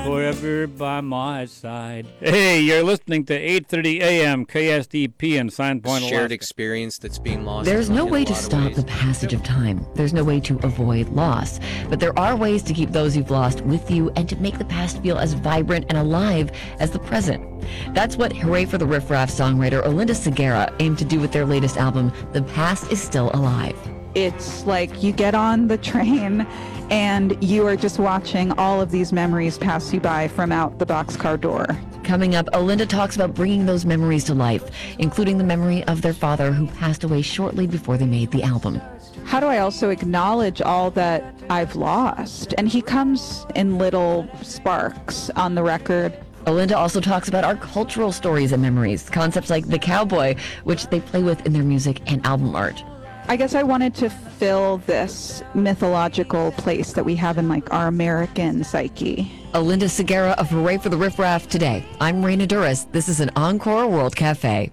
forever by my side. Hey, you're listening to 8:30 a.m. KSDP in Sign Point, Alaska. Shared experience that's being lost. There's no way to stop the passage of time. There's no way to avoid loss. But there are ways to keep those you've lost with you and to make the past feel as vibrant and alive as the present. That's what Hooray for the Riff Raff songwriter Olinda Segarra aimed to do with their latest album, The Past is Still Alive. It's like you get on the train and you are just watching all of these memories pass you by from out the boxcar door. Coming up, Olinda talks about bringing those memories to life, including the memory of their father who passed away shortly before they made the album. How do I also acknowledge all that I've lost? And he comes in little sparks on the record. Olinda also talks about our cultural stories and memories, concepts like the cowboy, which they play with in their music and album art. I guess I wanted to fill this mythological place that we have in like our American psyche. Olinda Segarra of Hooray for the Riff Raff today. I'm Raina Duras. This is an Encore World Cafe.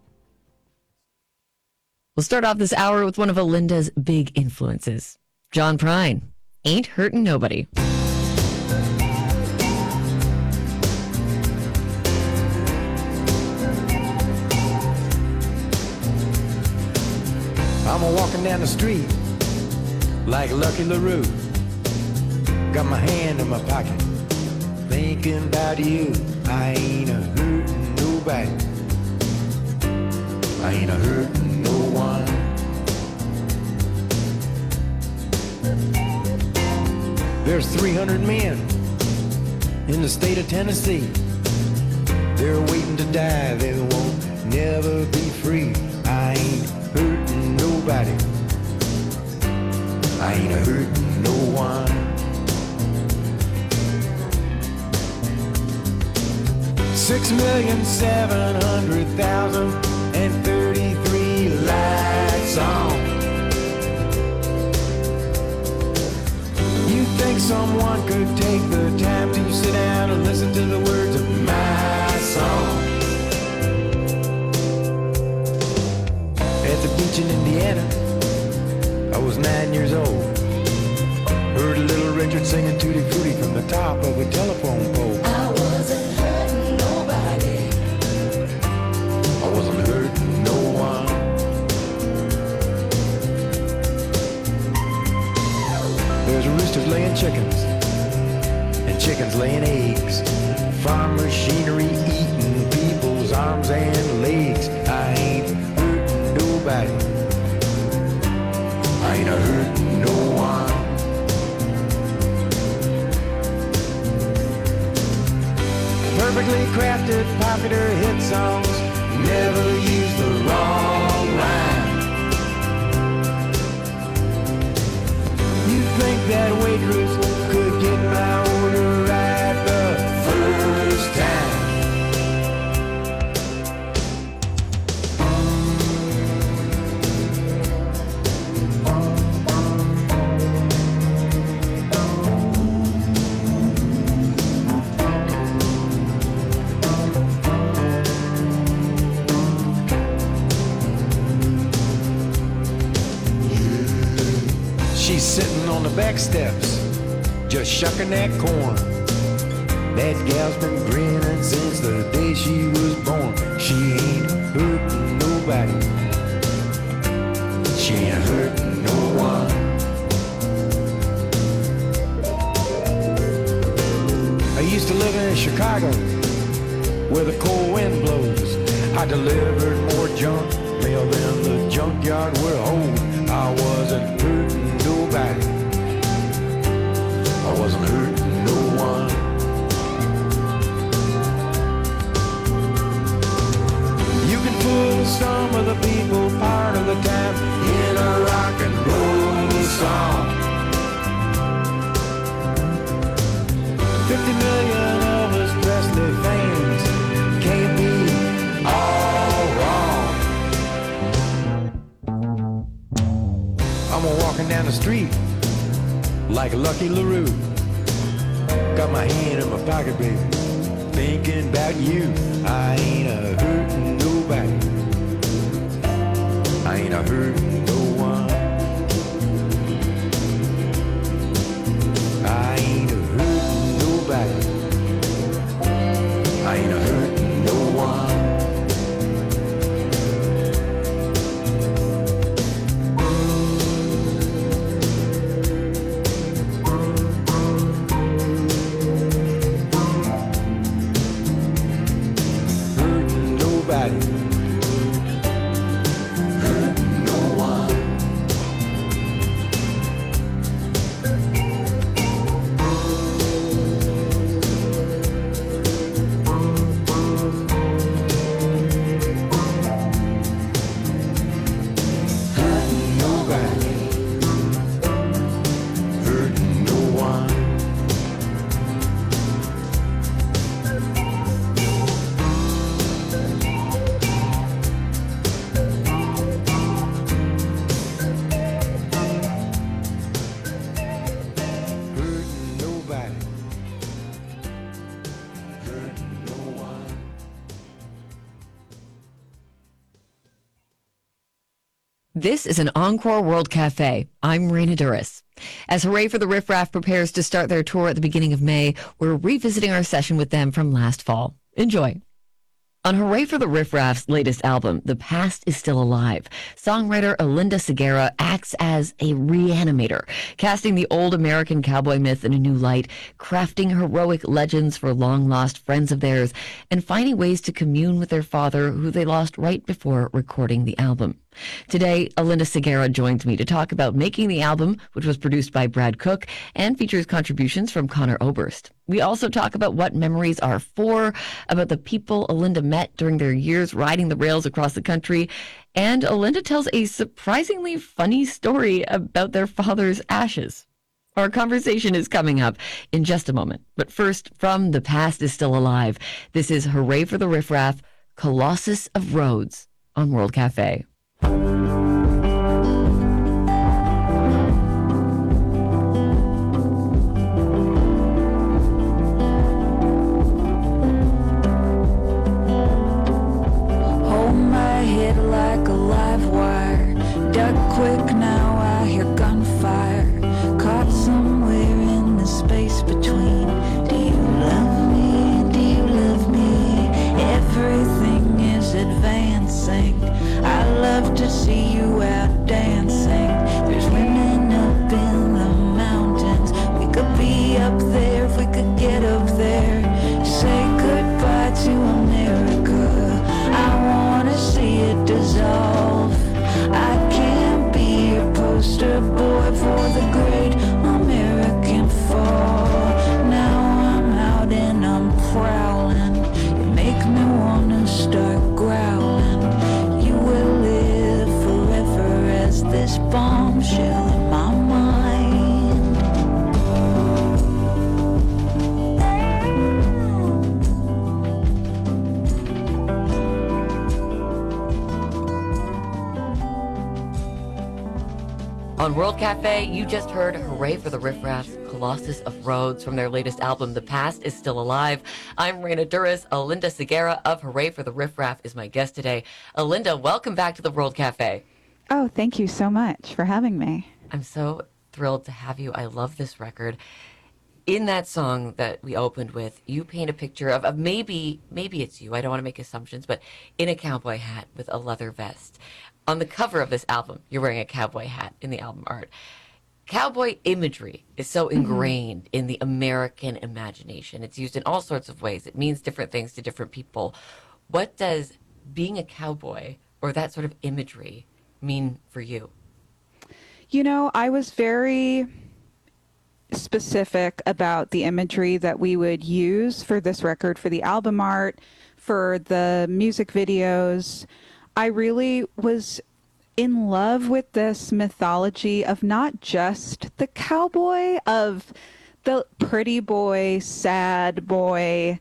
We'll start off this hour with one of Olinda's big influences, John Prine, Ain't Hurtin' Nobody. I'm a-walking down the street like Lucky LaRue. Got my hand in my pocket, thinking about you. I ain't a-hurtin' nobody, I ain't a-hurtin' no one. There's 300 men in the state of Tennessee. They're waiting to die, they won't never be free. I ain't hurting nobody, I ain't hurting no one. 6,700,033 lights on. You think someone could take the time to sit down and listen to the words of my song? At the beach in Indiana, I was 9 years old. Heard Little Richard singing Tutti Frutti from the top of a telephone pole. I wasn't hurting nobody, I wasn't hurting no one. There's roosters laying chickens and chickens laying eggs. Farm machinery eating people's arms and legs. I ain't nobody, I ain't a-hurtin' no one. Perfectly crafted popular hit songs never use the wrong line. You think that waitress could get my order right the first time? She's sitting on the back steps, just shucking that corn. That gal's been grinning since the day she was born. She ain't hurting nobody, she ain't hurting no one. I used to live in Chicago, where the cold wind blows. I delivered more junk mail than the junkyard would hold. I wasn't hurting nobody, I wasn't hurting no one. You can fool some of the people part of the time in a rock and roll song. 50 million Elvis Presley fans can't be all wrong. I'm a-walking down the street like Lucky LaRue. Got my hand in my pocket, baby, thinking about you. I ain't a-hurting nobody, I ain't a-hurting no one. I ain't a-hurting nobody, This is an Encore World Cafe. I'm Raina Duras. As Hooray for the Riff Raff prepares to start their tour at the beginning of May, we're revisiting our session with them from last fall. Enjoy. On Hooray for the Riff Raff's latest album, The Past is Still Alive, songwriter Alinda Segarra acts as a reanimator, casting the old American cowboy myth in a new light, crafting heroic legends for long-lost friends of theirs, and finding ways to commune with their father, who they lost right before recording the album. Today, Alinda Segarra joins me to talk about making the album, which was produced by Brad Cook and features contributions from Connor Oberst. We also talk about what memories are for, about the people Alinda met during their years riding the rails across the country, and Alinda tells a surprisingly funny story about their father's ashes. Our conversation is coming up in just a moment. But first, from The Past is Still Alive, this is Hooray for the Riff Raff, Colossus of Rhodes on World Cafe. Quick now, I hear gunfire, caught somewhere in the space between. Do you love me? Do you love me? Everything is advancing. I love to see you out dancing. There's women up in the mountains. We could be up there if we could get up there. Say goodbye to America. I wanna see it dissolve. I can't be a poster boy for the great American fall. Now I'm out and I'm prowling. You make me wanna start growling. You will live forever as this bombshell in my mind. On World Cafe, you just heard Hooray for the Riff Raff's Colossus of Rhodes from their latest album, The Past is Still Alive. I'm Raina Duras. Alinda Segarra of Hooray for the Riff Raff is my guest today. Alinda, welcome back to the World Cafe. Oh, thank you so much for having me. I'm so thrilled to have you. I love this record. In that song that we opened with, you paint a picture of maybe it's you, I don't want to make assumptions, but in a cowboy hat with a leather vest. On the cover of this album, you're wearing a cowboy hat in the album art. Cowboy imagery is so ingrained in the American imagination. It's used in all sorts of ways. It means different things to different people. What does being a cowboy or that sort of imagery mean for you? You know, I was very specific about the imagery that we would use for this record, for the album art, for the music videos. I really was in love with this mythology of not just the cowboy, of the pretty boy, sad boy,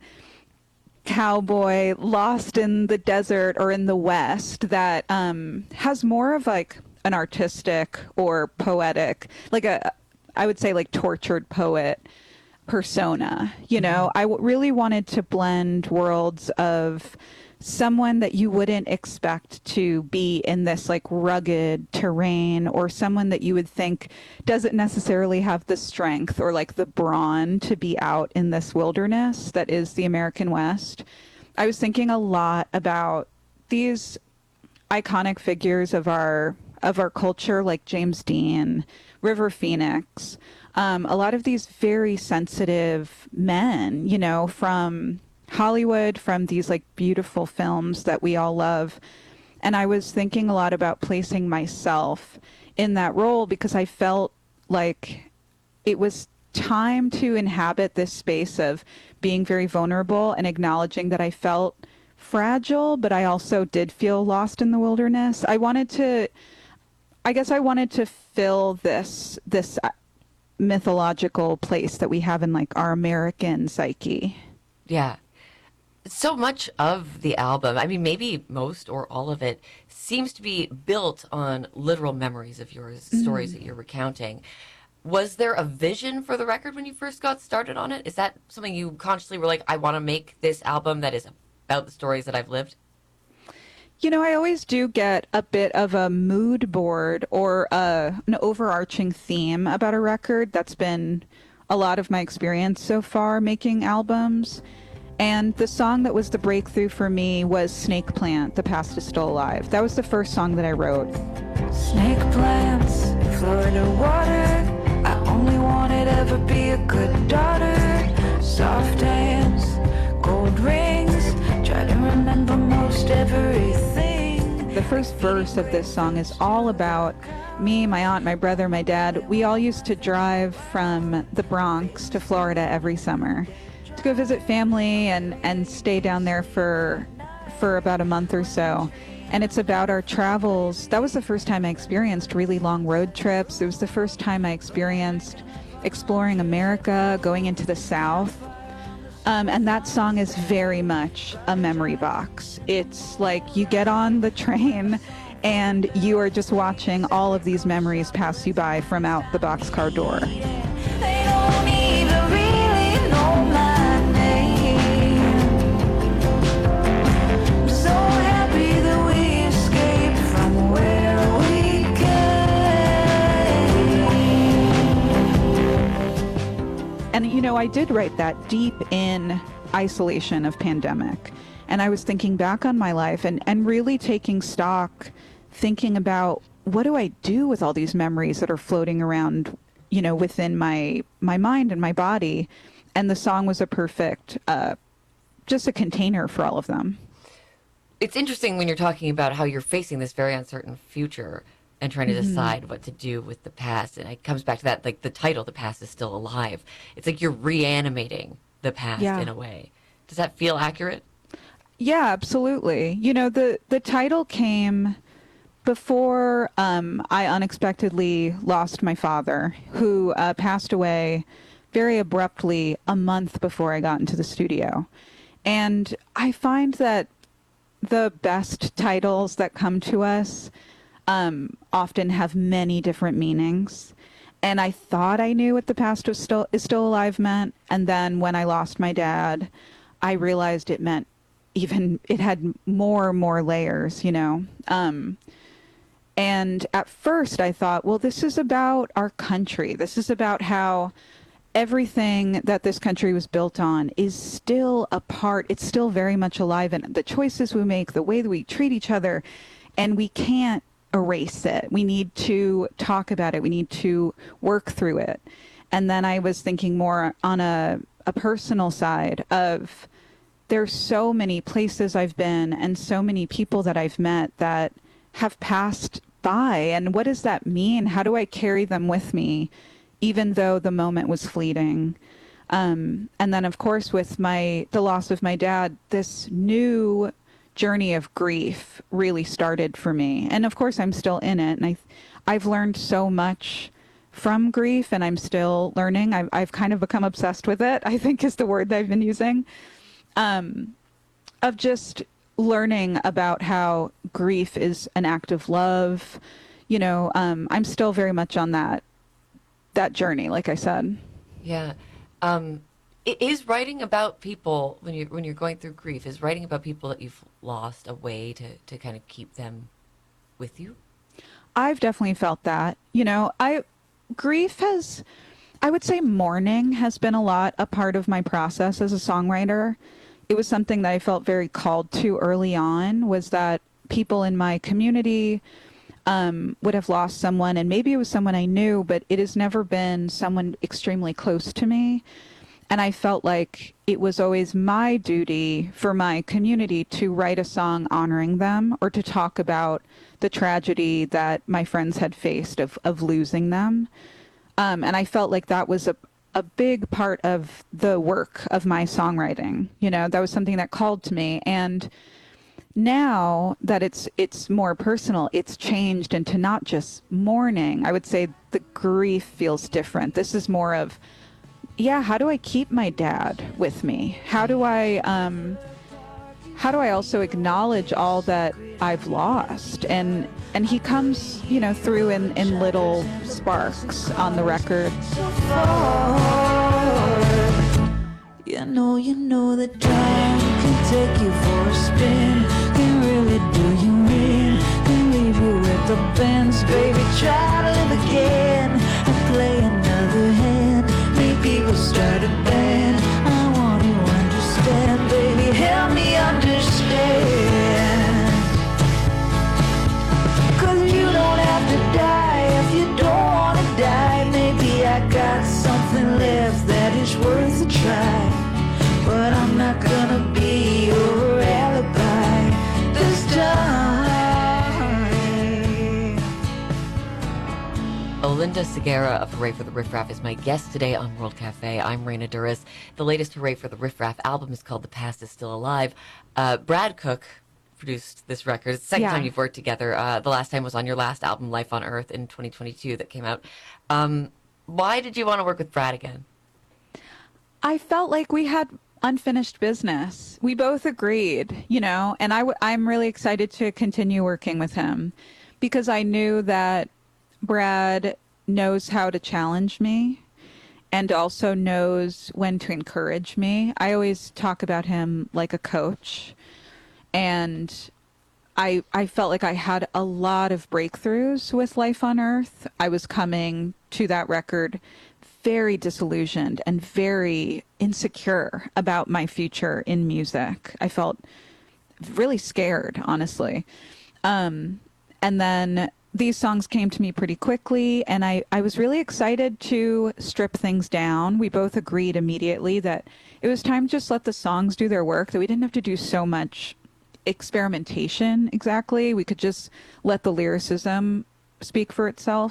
cowboy lost in the desert or in the West that has more of like an artistic or poetic, like I would say like tortured poet persona. You know, I really wanted to blend worlds of someone that you wouldn't expect to be in this like rugged terrain, or someone that you would think doesn't necessarily have the strength or like the brawn to be out in this wilderness that is the American West. I was thinking a lot about these iconic figures of our culture, like James Dean, River Phoenix, a lot of these very sensitive men, you know, from Hollywood, from these like beautiful films that we all love. And I was thinking a lot about placing myself in that role because I felt like it was time to inhabit this space of being very vulnerable and acknowledging that I felt fragile, but I also did feel lost in the wilderness. I wanted to fill this mythological place that we have in like our American psyche. Yeah. So much of the album, I mean, maybe most or all of it, seems to be built on literal memories of yours, stories that you're recounting. Was there a vision for the record when you first got started on it? Is that something you consciously were like, I want to make this album that is about the stories that I've lived? You know, I always do get a bit of a mood board or an overarching theme about a record. That's been a lot of my experience so far making albums. And the song that was the breakthrough for me was Snake Plant, The Past Is Still Alive. That was the first song that I wrote. Snake plants, Florida water. I only wanted ever be a good daughter. Soft hands, gold rings. Try to remember most everything. The first verse of this song is all about me, my aunt, my brother, my dad. We all used to drive from the Bronx to Florida every summer to go visit family and stay down there for about a month or so. And it's about our travels. That was the first time I experienced really long road trips. It was the first time I experienced exploring America, going into the South. And that song is very much a memory box. It's like you get on the train and you are just watching all of these memories pass you by from out the boxcar door. They don't even really know my name. I'm so happy that we escaped from where we came. And, you know, I did write that deep in isolation of pandemic. And I was thinking back on my life and really taking stock, thinking about what do I do with all these memories that are floating around, you know, within my mind and my body. And the song was a perfect, just a container for all of them. It's interesting when you're talking about how you're facing this very uncertain future and trying to decide what to do with the past. And it comes back to that, like the title, The Past Is Still Alive. It's like you're reanimating the past in a way. Does that feel accurate? Yeah, absolutely. You know, the title came before I unexpectedly lost my father, who passed away very abruptly a month before I got into the studio. And I find that the best titles that come to us often have many different meanings. And I thought I knew what The Past is Still Alive meant. And then when I lost my dad, I realized it meant it had more layers, you know. And at first I thought, well, this is about our country. This is about how everything that this country was built on is still a part. It's still very much alive. And the choices we make, the way that we treat each other, and we can't erase it. We need to talk about it. We need to work through it. And then I was thinking more on a personal side of there's so many places I've been and so many people that I've met that have passed by. And what does that mean? How do I carry them with me, even though the moment was fleeting? And then, of course, with the loss of my dad, this new journey of grief really started for me. And of course, I'm still in it. And I've learned so much from grief, and I'm still learning. I've kind of become obsessed with it, I think is the word that I've been using, of just learning about how grief is an act of love. You know, I'm still very much on that journey, like I said. Yeah. Is writing about people when you're going through grief, is writing about people that you've lost a way to kind of keep them with you? I've definitely felt that. You know, grief has, I would say mourning has been a part of my process as a songwriter. It was something that I felt very called to early on, was that people in my community would have lost someone, and maybe it was someone I knew, but it has never been someone extremely close to me. And I felt like it was always my duty for my community to write a song honoring them, or to talk about the tragedy that my friends had faced of losing them. And I felt like that was a big part of the work of my songwriting. You know, that was something that called to me. And now that it's more personal, it's changed into not just mourning. I would say the grief feels different. This is more of, how do I keep my dad with me? How do I also acknowledge all that I've lost? And he comes, you know, through in little sparks on the record. You know that time can take you for a spin. Can really do you mean to leave you with the bends? Baby, try to live again and play another hand. Maybe we'll start a band. I want to understand, baby, help me understand. 'Cause you don't have to die if you don't wanna die. Maybe I got something left that is worth a try, but I'm not gonna be your alibi this time. Olinda Segura of Hooray for the Riff Raff is my guest today on World Cafe. I'm Raina Duras. The latest Hooray for the Riff Raff album is called The Past is Still Alive. Brad Cook produced this record. It's the second time you've worked together. The last time was on your last album, Life on Earth, in 2022 that came out. Why did you want to work with Brad again? I felt like we had unfinished business. We both agreed, you know, and I'm really excited to continue working with him because I knew that Brad knows how to challenge me and also knows when to encourage me. I always talk about him like a coach, and I felt like I had a lot of breakthroughs with Life on Earth. I was coming to that record very disillusioned and very insecure about my future in music. I felt really scared, honestly. And then these songs came to me pretty quickly, and I was really excited to strip things down. We both agreed immediately that it was time to just let the songs do their work, that we didn't have to do so much experimentation exactly. We could just let the lyricism speak for itself.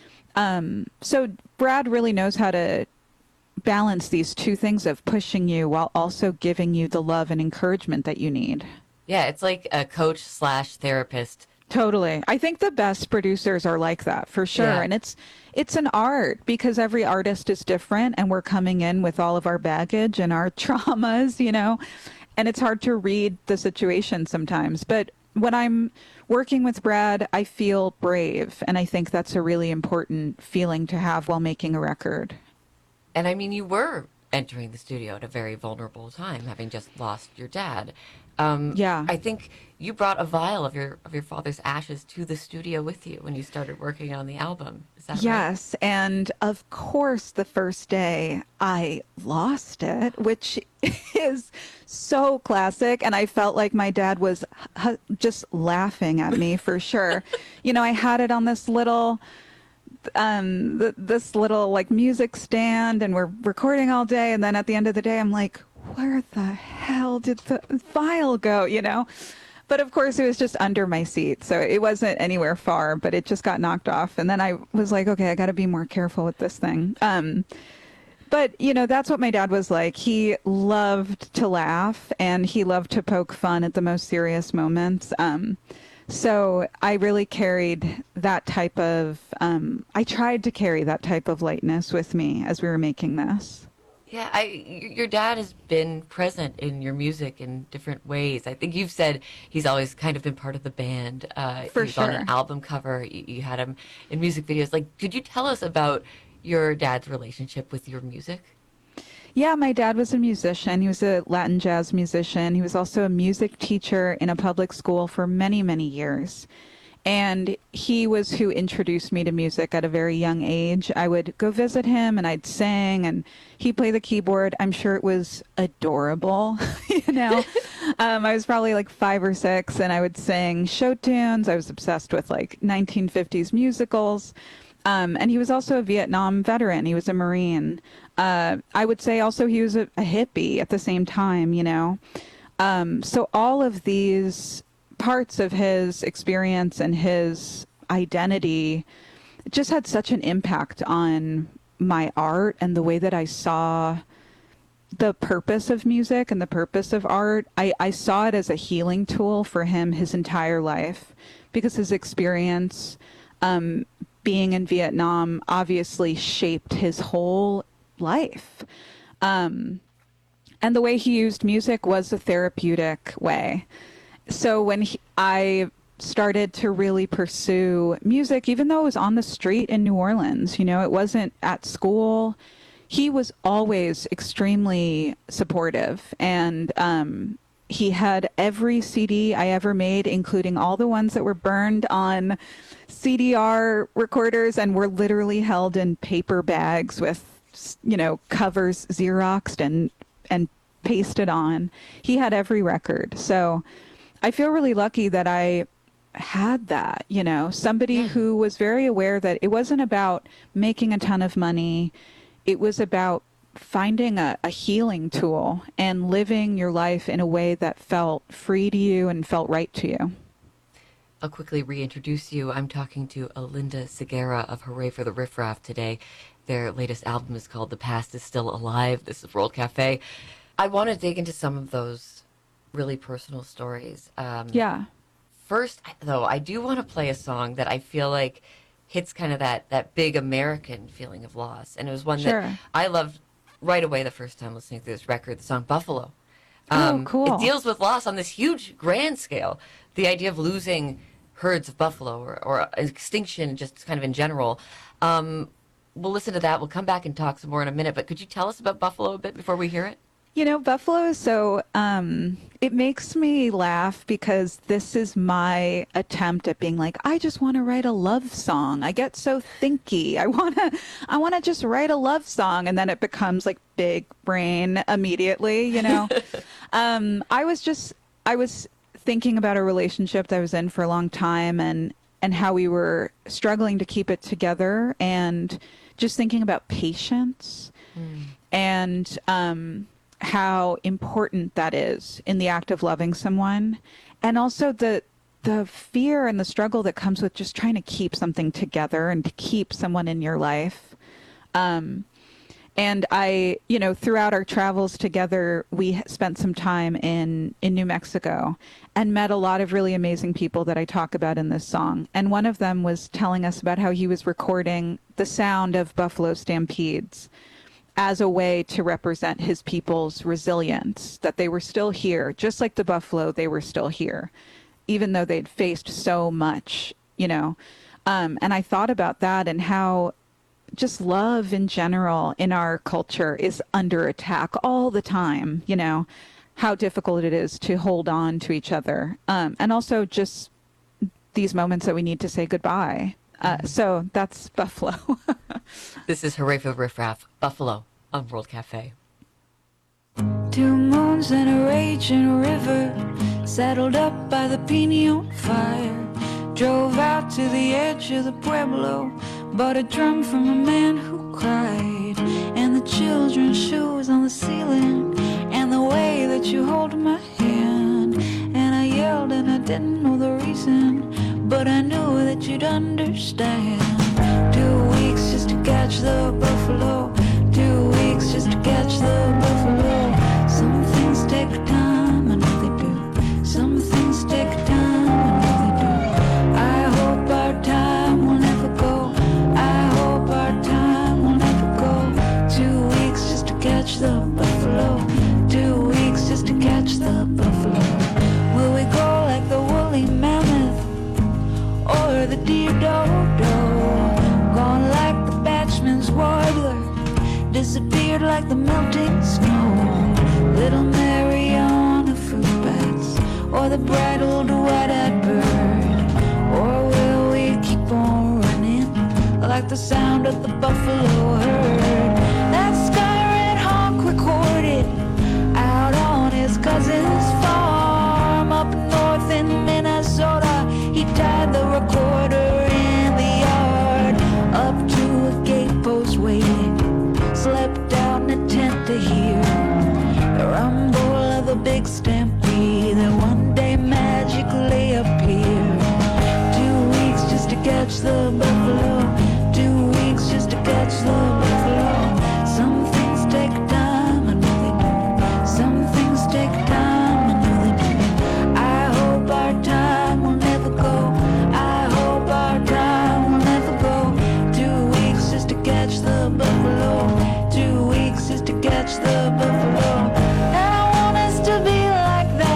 So Brad really knows how to balance these two things of pushing you while also giving you the love and encouragement that you need. Yeah, it's like a coach / therapist. Totally. I think the best producers are like that, for sure. Yeah. And it's an art because every artist is different, and we're coming in with all of our baggage and our traumas, you know, and it's hard to read the situation sometimes. But when I'm working with Brad, I feel brave, and I think that's a really important feeling to have while making a record. And I mean, you were entering the studio at a very vulnerable time, having just lost your dad. Yeah. I think you brought a vial of your father's ashes to the studio with you when you started working on the album. Is that right? Yes, and of course the first day I lost it, which is so classic, and I felt like my dad was just laughing at me for sure. You know, I had it on this little this little like music stand, and we're recording all day, and then at the end of the day I'm like, where the hell did the vial go, you know? But of course it was just under my seat, so it wasn't anywhere far, but it just got knocked off. And then I was like, okay, I got to be more careful with this thing. But, you know, that's what my dad was like. He loved to laugh, and he loved to poke fun at the most serious moments. So I really carried that type of, I tried to carry that type of lightness with me as we were making this. Yeah, your dad has been present in your music in different ways. I think you've said he's always kind of been part of the band. For he's sure. on an album cover. You had him in music videos. Like, could you tell us about your dad's relationship with your music? Yeah, my dad was a musician. He was a Latin jazz musician. He was also a music teacher in a public school for many, many years. And he was who introduced me to music at a very young age. I would go visit him and I'd sing, and he'd play the keyboard. I'm sure it was adorable, you know. I was probably like 5 or 6, and I would sing show tunes. I was obsessed with like 1950s musicals. And he was also a Vietnam veteran. He was a Marine. I would say also he was a hippie at the same time, you know. So all of these parts of his experience and his identity just had such an impact on my art and the way that I saw the purpose of music and the purpose of art. I saw it as a healing tool for him his entire life, because his experience being in Vietnam obviously shaped his whole life. And the way he used music was a therapeutic way. So when I started to really pursue music, even though it was on the street in New Orleans, you know, it wasn't at school, he was always extremely supportive. And He had every CD I ever made, including all the ones that were burned on CDR recorders and were literally held in paper bags with, covers Xeroxed and pasted on. He had every record. So I feel really lucky that I had that, somebody who was very aware that it wasn't about making a ton of money. It was about finding a healing tool and living your life in a way that felt free to you and felt right to you. I'll quickly reintroduce you. I'm talking to Alinda Segarra of Hooray for the Riff Raff today. Their latest album is called The Past is Still Alive. This is World Cafe. I want to dig into some of those really personal stories. Yeah. First, though, I do want to play a song that I feel like hits kind of that big American feeling of loss. And it was one that I loved right away the first time listening to this record, the song Buffalo. Cool. It deals with loss on this huge, grand scale. The idea of losing herds of buffalo or extinction just kind of in general. We'll listen to that. We'll come back and talk some more in a minute. But could you tell us about Buffalo a bit before we hear it? Buffalo is so, it makes me laugh because this is my attempt at being like, I just want to write a love song. I get so thinky. I want to just write a love song. And then it becomes like big brain immediately, I was thinking about a relationship that I was in for a long time and how we were struggling to keep it together and just thinking about patience and, how important that is in the act of loving someone, and also the fear and the struggle that comes with just trying to keep something together and to keep someone in your life. And I, throughout our travels together, we spent some time in New Mexico and met a lot of really amazing people that I talk about in this song. And one of them was telling us about how he was recording the sound of buffalo stampedes as a way to represent his people's resilience, that they were still here, just like the buffalo, they were still here, even though they'd faced so much, and I thought about that and how just love in general in our culture is under attack all the time, how difficult it is to hold on to each other. And also just these moments that we need to say goodbye. So that's Buffalo. This is Hooray for the Riff Raff, Buffalo on World Cafe. 2 moons and a raging river, saddled up by the Piñon fire. Drove out to the edge of the Pueblo, bought a drum from a man who cried. And the children's shoes on the ceiling, and the way that you hold my hand. And I yelled and I didn't know the reason, but I knew that you'd understand. 2 weeks just to catch the buffalo, 2 weeks just to catch the buffalo. Some things take time, I know they do. Some things take time, I know they do. I hope our time will never go. I hope our time will never go. 2 weeks just to catch the buffalo, 2 weeks just to catch the buffalo. Will we go like the woolly mammoth or the deer dodo? Gone like the batchman's warbler, disappeared like the melting snow. Little Mary on the fruit bats, or the bright old white-eyed bird. Or will we keep on running like the sound of the buffalo herd? That sky-red honk recorded out on his cousin's farm up north in Minnesota. He tied the recorder in the yard up to a gate post waiting. Slept out in a tent to hear the rumble of a big stampede that one day magically appeared. 2 weeks just to catch the buffalo, 2 weeks just to catch the buffalo. Some things take time, I know they do. Some things take time, I know they do. I hope our time will never go. I hope our time will never go. 2 weeks just to catch the buffalo, 2 weeks just to catch the buffalo. And I want us to be like that.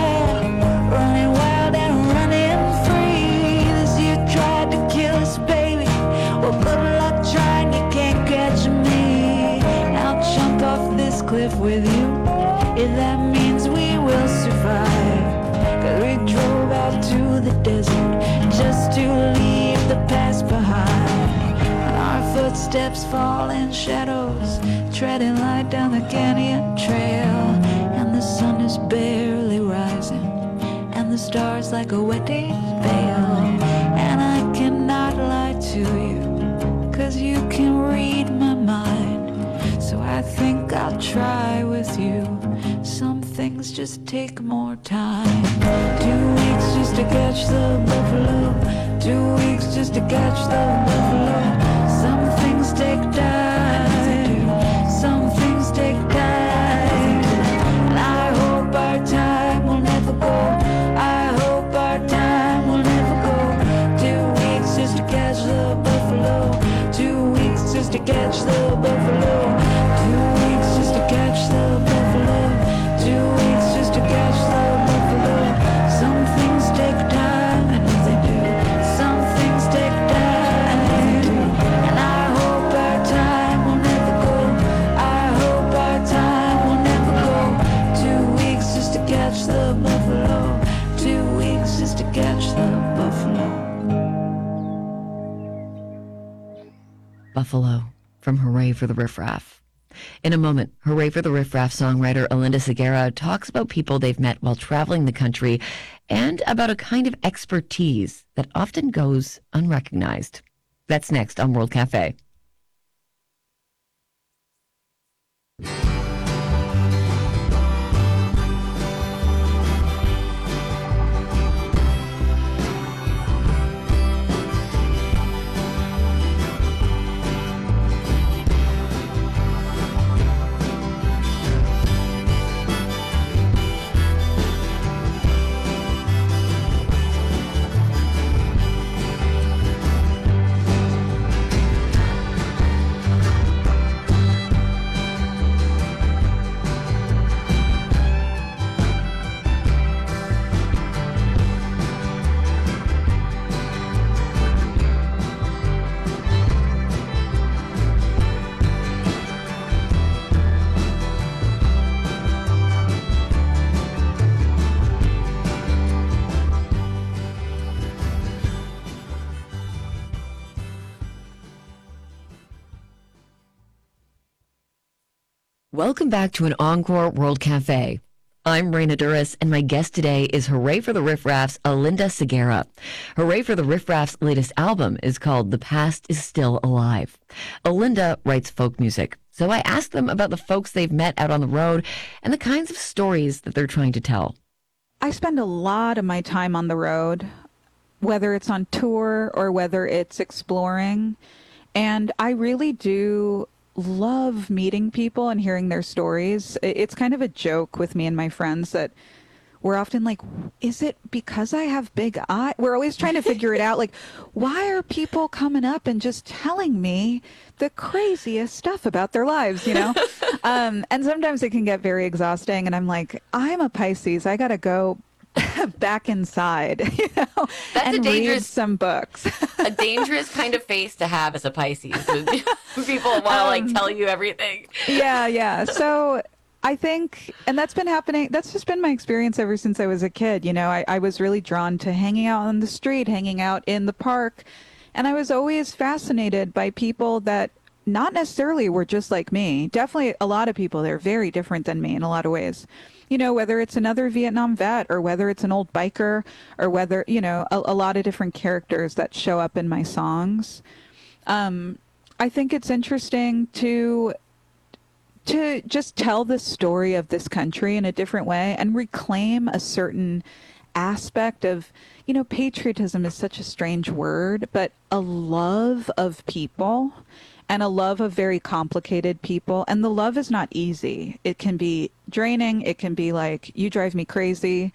desert just to leave the past behind. And our footsteps fall in shadows, treading light down the canyon trail. And the sun is barely rising, and the stars like a wedding veil. And I cannot lie to you, 'cause you can read my mind. So I think I'll try with you. Some things just take more time. 2 weeks just to catch the buffalo. 2 weeks just to catch the buffalo. Some things take time. Some things take time. And I hope our time will never go. I hope our time will never go. 2 weeks just to catch the buffalo. 2 weeks just to catch the buffalo. 2 weeks just to catch the buffalo. 2 weeks just to catch the buffalo. Some things take time, and they do. Some things take time, and they do. And I hope our time will never go. I hope our time will never go. 2 weeks just to catch the buffalo. 2 weeks just to catch the buffalo. Buffalo from Hooray for the Riff Raff. In a moment, Hooray for the Riff Raff songwriter Alinda Segarra talks about people they've met while traveling the country and about a kind of expertise that often goes unrecognized. That's next on World Cafe. Welcome back to an Encore World Cafe. I'm Raina Duras, and my guest today is Hooray for the Riff Raff's Alinda Segarra. Hooray for the Riff Raff's latest album is called The Past is Still Alive. Alinda writes folk music, so I asked them about the folks they've met out on the road and the kinds of stories that they're trying to tell. I spend a lot of my time on the road, whether it's on tour or whether it's exploring. And I really do love meeting people and hearing their stories. It's kind of a joke with me and my friends that we're often like, is it because I have big eyes? We're always trying to figure it out. Like, why are people coming up and just telling me the craziest stuff about their lives, you know? And sometimes it can get very exhausting. And I'm like, I'm a Pisces. I got to go back inside, you know, That's and read some books. a dangerous kind of face to have as a Pisces. People want to like tell you everything. Yeah. So I think, and that's been happening, that's just been my experience ever since I was a kid. You know, I was really drawn to hanging out on the street, hanging out in the park. And I was always fascinated by people that not necessarily were just like me. Definitely a lot of people, they're very different than me in a lot of ways. You know, whether it's another Vietnam vet or whether it's an old biker or whether, you know, a lot of different characters that show up in my songs. I think it's interesting to just tell the story of this country in a different way and reclaim a certain aspect of, you know, patriotism is such a strange word, but a love of people and a love of very complicated people. And the love is not easy. It can be draining. It can be like, you drive me crazy.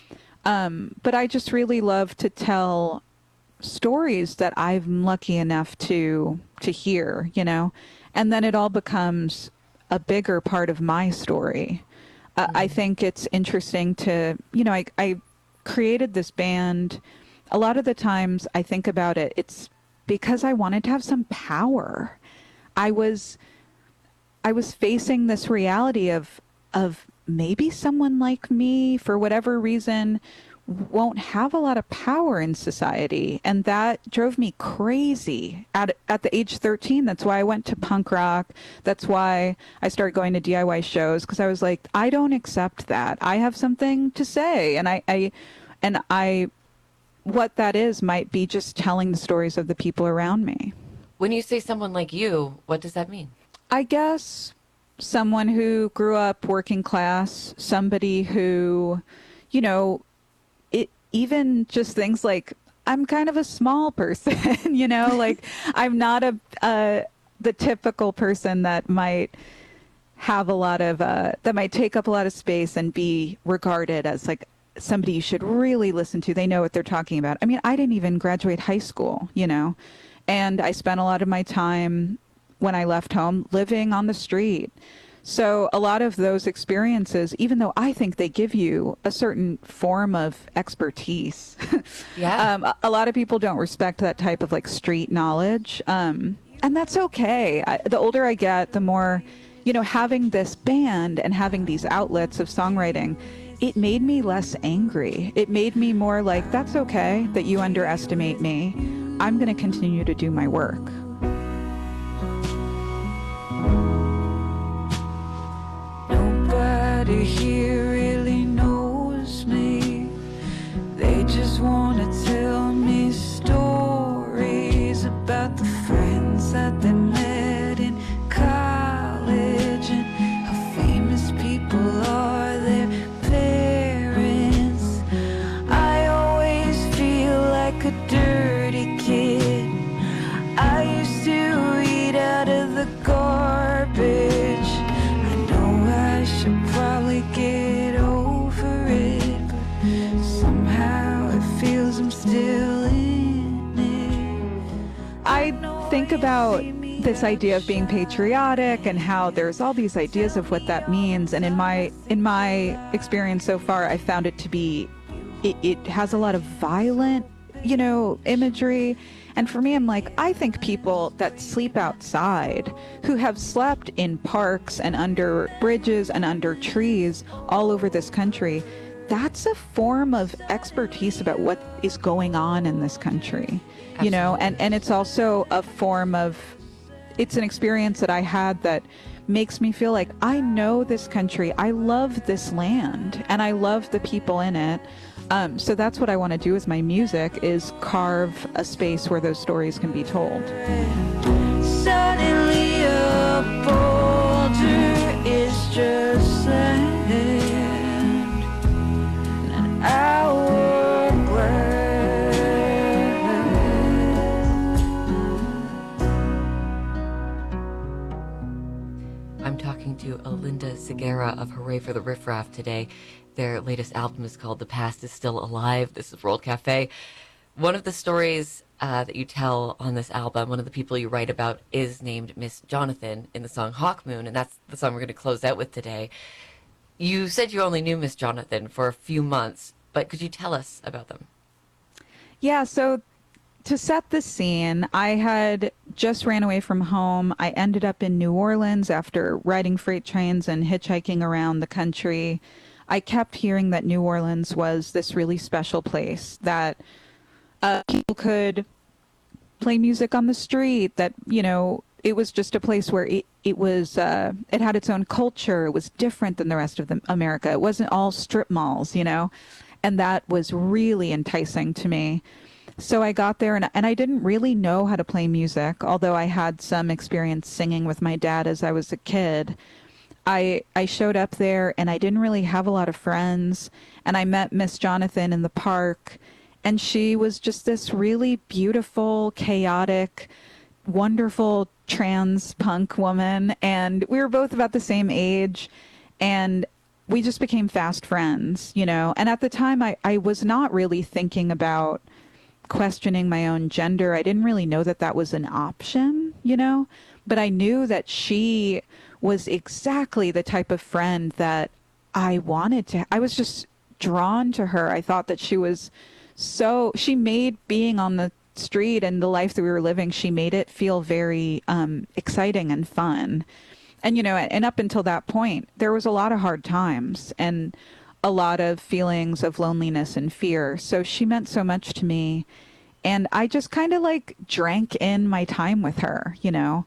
But I just really love to tell stories that I'm lucky enough to hear, you know, and then it all becomes a bigger part of my story. I think it's interesting to, you know, I created this band. A lot of the times I think about it, it's because I wanted to have some power. I was facing this reality of maybe someone like me, for whatever reason, won't have a lot of power in society. And that drove me crazy at the age 13. That's why I went to punk rock. That's why I started going to DIY shows, because I was like, I don't accept that. I have something to say. And I what that is might be just telling the stories of the people around me. When you say someone like you, what does that mean? I guess someone who grew up working class, somebody who, you know, even just things like, I'm kind of a small person, you know, like I'm not the typical person that might have a lot of, that might take up a lot of space and be regarded as like somebody you should really listen to. They know what they're talking about. I mean, I didn't even graduate high school, you know, and I spent a lot of my time when I left home living on the street. So a lot of those experiences, even though I think they give you a certain form of expertise, Yeah. A lot of people don't respect that type of like street knowledge. And that's okay. The older I get, the more, you know, having this band and having these outlets of songwriting, it made me less angry. It made me more like, that's okay that you underestimate me. I'm going to continue to do my work. Nobody here really knows me. They just wanna tell me stories about the friends that they met in college and how famous people are, their parents. I always feel like a dirty kid. I used to eat out of the garbage. I should probably get over it, but somehow it feels I'm still in it. I think about this idea of being patriotic and how there's all these ideas of what that means. And in my experience so far, I found it to be, it has a lot of violent, you know, imagery. And for me, I'm like, I think people that sleep outside, who have slept in parks and under bridges and under trees all over this country, that's a form of expertise about what is going on in this country. Absolutely. You know, and it's also a form of, it's an experience that I had that makes me feel like I know this country, I love this land, and I love the people in it. So that's what I want to do with my music, is carve a space where those stories can be told. Suddenly a boulder is just land, an hourglass. I'm talking to Alinda Segarra of Hooray for the Riff Raff today. Their latest album is called The Past is Still Alive. This is World Cafe. One of the stories that you tell on this album, one of the people you write about, is named Miss Jonathan in the song Hawk Moon, and that's the song we're going to close out with today. You said you only knew Miss Jonathan for a few months, but could you tell us about them? Yeah, so to set the scene, I had just ran away from home. I ended up in New Orleans after riding freight trains and hitchhiking around the country. I kept hearing that New Orleans was this really special place, that people could play music on the street, that, you know, it was just a place where it was, it had its own culture. It was different than the rest of America. It wasn't all strip malls, you know, and that was really enticing to me. So I got there, and I didn't really know how to play music, although I had some experience singing with my dad as I was a kid. I showed up there, and I didn't really have a lot of friends, and I met Miss Jonathan in the park, and she was just this really beautiful, chaotic, wonderful trans punk woman, and we were both about the same age, and we just became fast friends, you know. And at the time, I was not really thinking about questioning my own gender. I didn't really know that that was an option, you know, but I knew that she was exactly the type of friend that I wanted to. I was just drawn to her. I thought that she made being on the street and the life that we were living, she made it feel very exciting and fun. And, you know, and up until that point, there was a lot of hard times. And a lot of feelings of loneliness and fear. So she meant so much to me. And I just kind of like drank in my time with her, you know.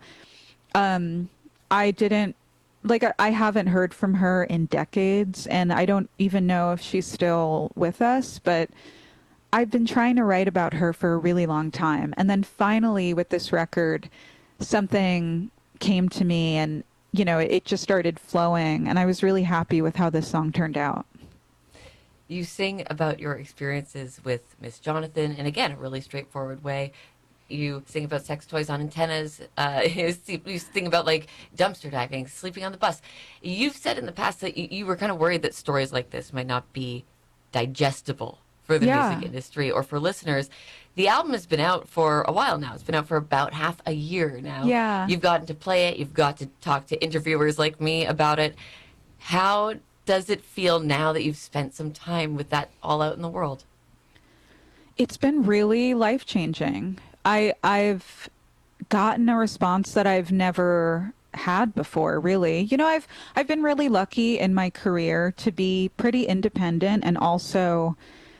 I didn't, like, I haven't heard from her in decades, and I don't even know if she's still with us, but I've been trying to write about her for a really long time. And then finally with this record, something came to me, and, you know, it just started flowing, and I was really happy with how this song turned out. You sing about your experiences with Miss Jonathan in, again, a really straightforward way. You sing about sex toys on antennas. You sing about, like, dumpster diving, sleeping on the bus. You've said in the past that you were kind of worried that stories like this might not be digestible for the music industry or for listeners. The album has been out for a while now. It's been out for about half a year now. Yeah. You've gotten to play it. You've got to talk to interviewers like me about it. How does it feel now that you've spent some time with that all out in the world? It's been really life-changing. I've gotten a response that I've never had before, really. You know, I've been really lucky in my career to be pretty independent and also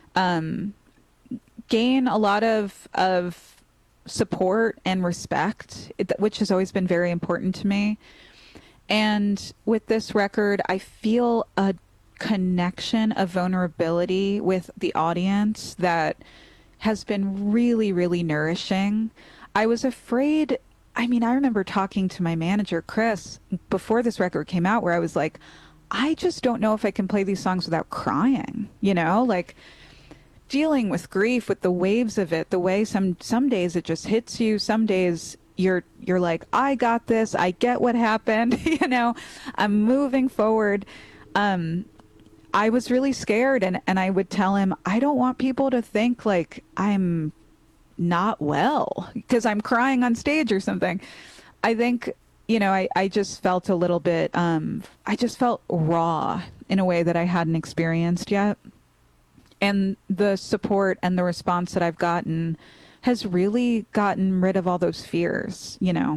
gain a lot of support and respect, which has always been very important to me. And with this record, I feel a connection of vulnerability with the audience that has been really, really nourishing. I was afraid, I mean, I remember talking to my manager, Chris, before this record came out, where I was like, I just don't know if I can play these songs without crying, you know, like dealing with grief, with the waves of it, the way some days it just hits you, some days you're like, I got this, I get what happened, you know, I'm moving forward. I was really scared, and I would tell him, I don't want people to think like I'm not well because I'm crying on stage or something. I think, you know, I just felt a little bit, I just felt raw in a way that I hadn't experienced yet. And the support and the response that I've gotten has really gotten rid of all those fears, you know.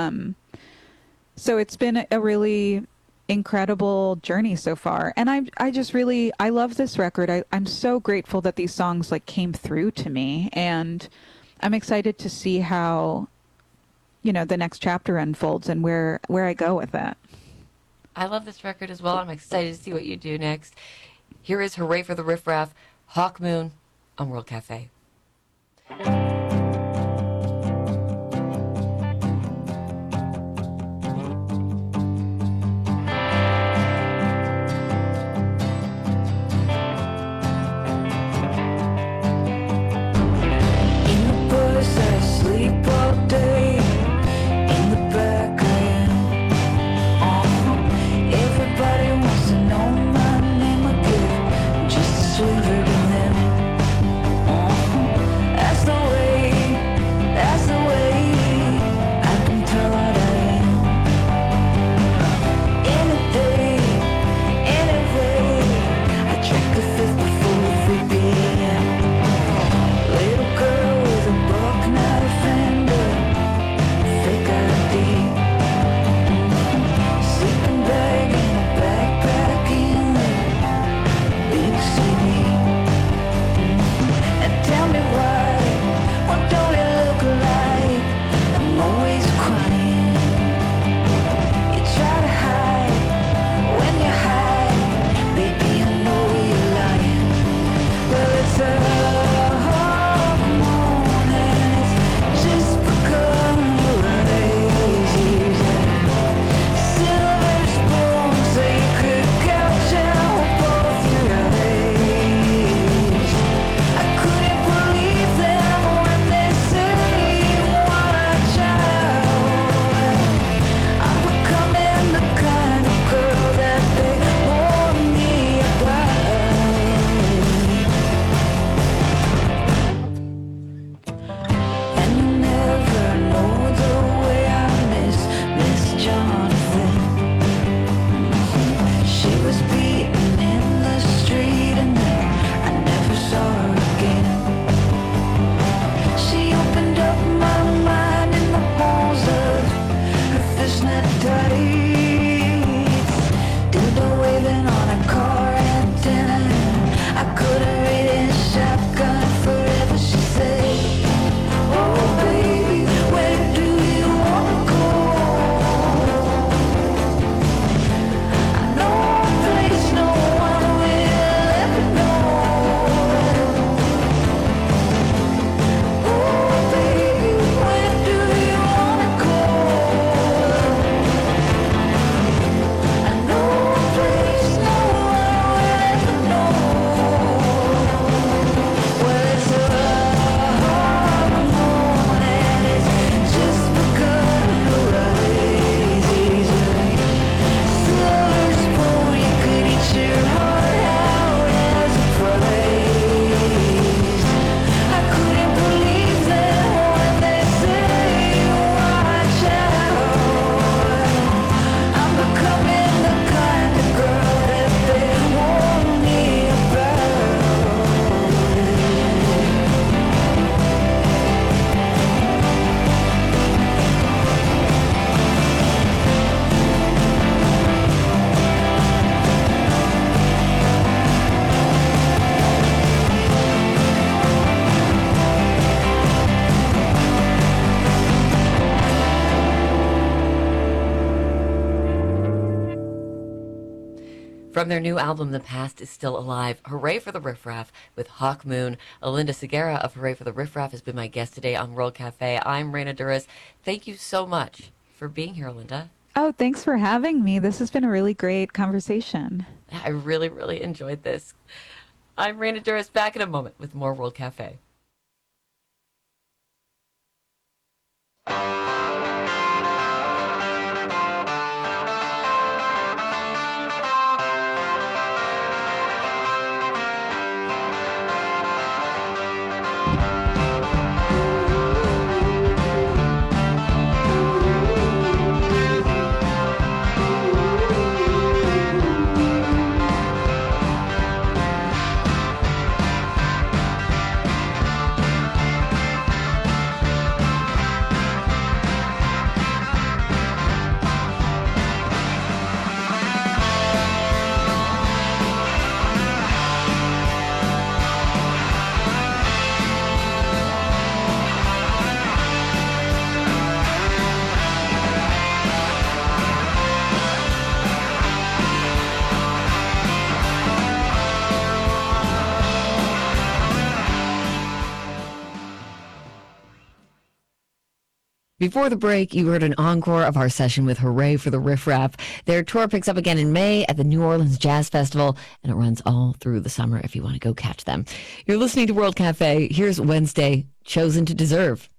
So it's been a really incredible journey so far. And I just really, I love this record. I'm so grateful that these songs like came through to me, and I'm excited to see how, you know, the next chapter unfolds and where I go with that. I love this record as well. I'm excited to see what you do next. Here is Hooray for the Riff Raff, Hawk Moon on World Cafe. From their new album, The Past is Still Alive, Hooray for the Riff Raff with Hawk Moon. Alinda Segura of Hooray for the Riff Raff has been my guest today on World Cafe. I'm Raina Duras. Thank you so much for being here, Alinda. Oh, thanks for having me. This has been a really great conversation. I really, really enjoyed this. I'm Raina Duras, back in a moment with more World Cafe. Before the break, you heard an encore of our session with Hooray for the Riff Raff. Their tour picks up again in May at the New Orleans Jazz Festival, and it runs all through the summer if you want to go catch them. You're listening to World Cafe. Here's Wednesday, Chosen to Deserve.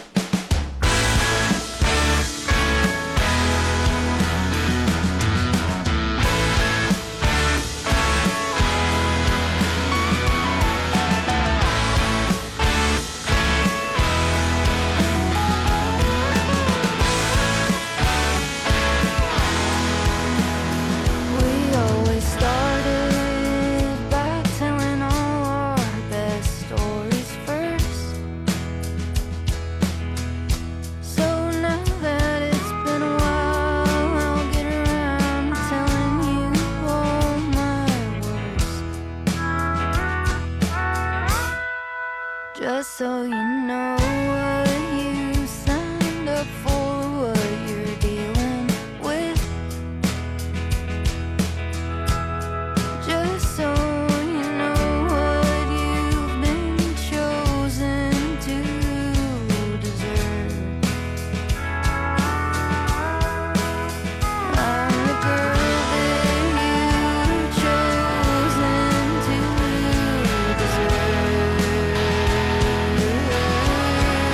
We always started by telling all our best stories first. So now that it's been a while, I'll get around to telling you all my worst. Just so you know what you signed up for, what you're dealing with. Just so you know what you've been chosen to deserve. I'm the girl that you've chosen to deserve.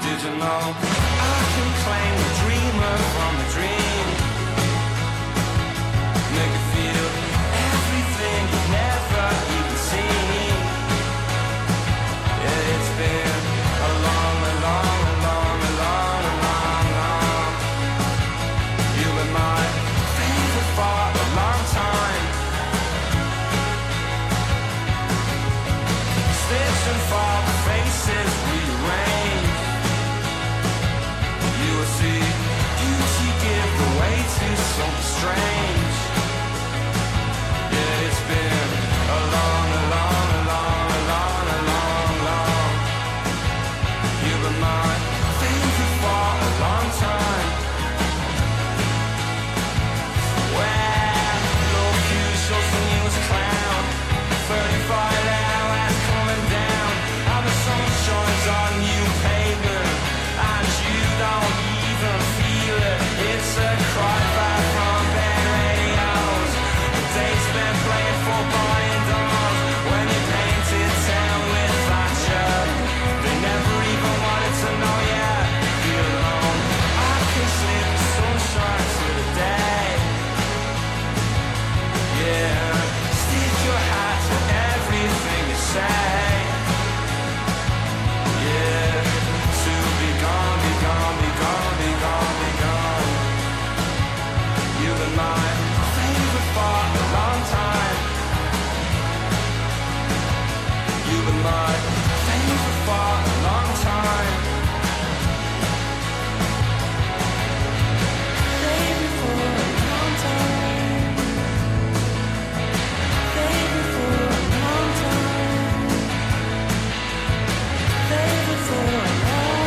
Did you know I can claim the dreamer from the dream? Make you feel everything you've never even seen. Yeah, it's been a long, a long, a long, a long, a long, long. You've been my favorite for a long time. Stitching for the faces rearranged. You will see beauty give way to something strange. Yeah, it's been a long, a long, a long, a long, a long, long. You've been my favorite for a long time. Well, no few shows from you as a clown. 35 hours coming down. And the sun shines on you pavement, and you don't even feel it. It's a cry back from bad radios. The days spent playing football indoors. When you painted town with Thatcher, they never even wanted to know you. Be alone. I can slip the sunshine to the day. Yeah, stick your hat to everything you say. Yeah, to be gone, be gone, be gone, be gone, be gone. You've been my favorite for a long time. You've been my favorite for a long time. Favorite for a long time. Favorite for a long time. Favorite for a long time.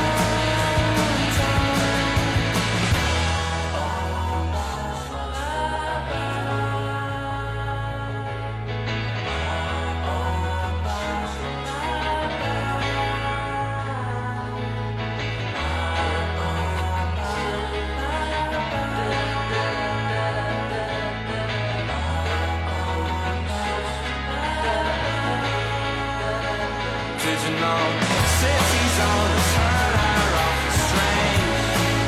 Did you know cities on the turn are often strange?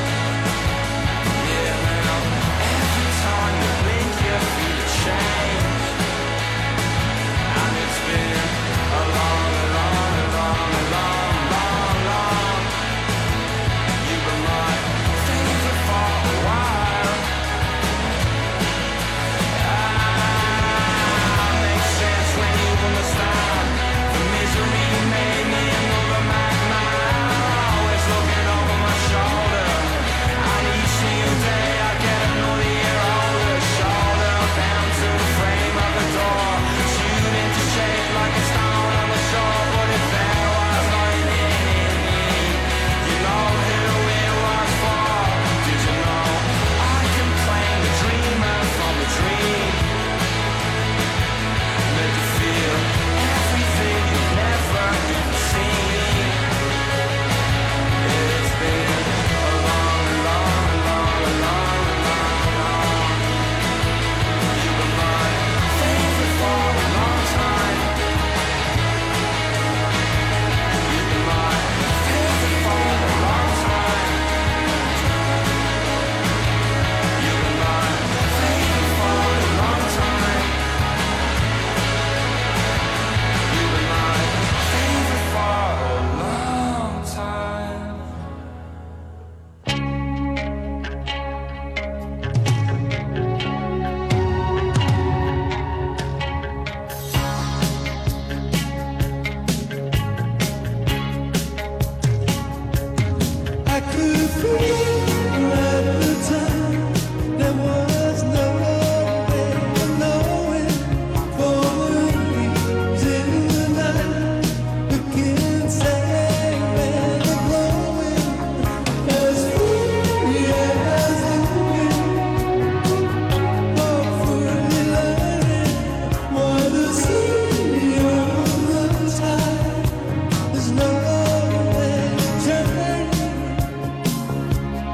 Yeah, now every time you blink you feel a change. And it's been a long, a long, a long, a long, long, long. You've been my favorite for a while. Makes sense when you understand. The misery made me another madman. Always looking over my shoulder. And each new day I get another year older. Shoulder down to the frame of the door. Chewed into shape like a stone on the shore. But if there was lightning in me, you know who it was for. Did you know I can claim the dreamer from the dream? Make you feel everything you've never even seen. It's been a long, long, long, long, long, long. You've been my favorite for a long time. You've been my favorite for a long time. You've been my favorite for a long time. You've been my favorite for a long time. I could feel at the time there was no way of knowing. For the reason the night begins saying and glowing as free as the wind, hopefully learning more to see on the tide. There's no way turning.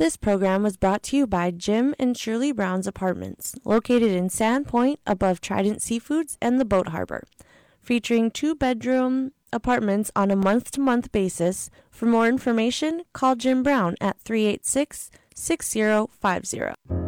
This program was brought to you by Jim and Shirley Brown's Apartments, located in Sandpoint above Trident Seafoods and the Boat Harbor, featuring 2-bedroom apartments on a month-to-month basis. For more information, call Jim Brown at 386-6050.